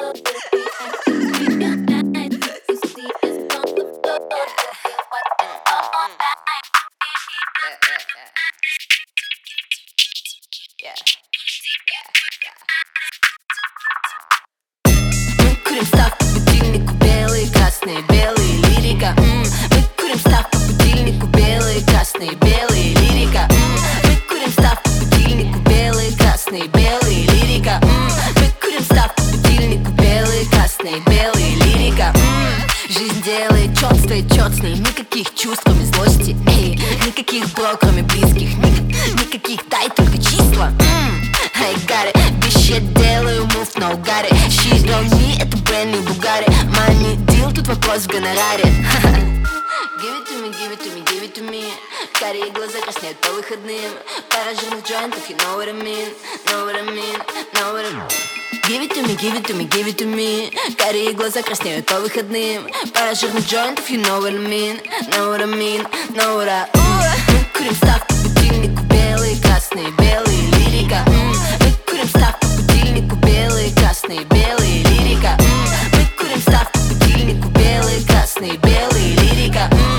Мы курим ставку по будильнику, белые, красные, белые, лирика. Мы курим ставку по будильнику, белые, красные, белые, лирика. Мы курим ставку по будильнику, белые, красные, белые, лирика. Мы курим ставку по будильнику, белые, красные, белые, лирика. Жизнь делает чёт, стоит чёт с ней. Никаких чувств, кроме злости, эй. Никаких бро, кроме близких. Никаких дай, только числа. I got it, без shit делаю move, no got it. She's on me, это brand new Bugatti. Money deal, тут вопрос в гонораре. Give it to me, give it to me, give it to me. Карие глаза краснеют по выходным. Пара жирных джойнтов, you know what I mean, know what I mean, know what I mean. Give it to me, give it to me, give it to me. Карие глаза краснеют по выходным. Пара жирных джойнтов, you know what I mean, know what I mean, know what I. Мы курим ставку по будильнику, белые, красные, белые, лирика. Мы курим ставку по будильнику, белые, красные, белые, лирика. Мы курим ставку по будильнику, белые, красные, белые, лирика.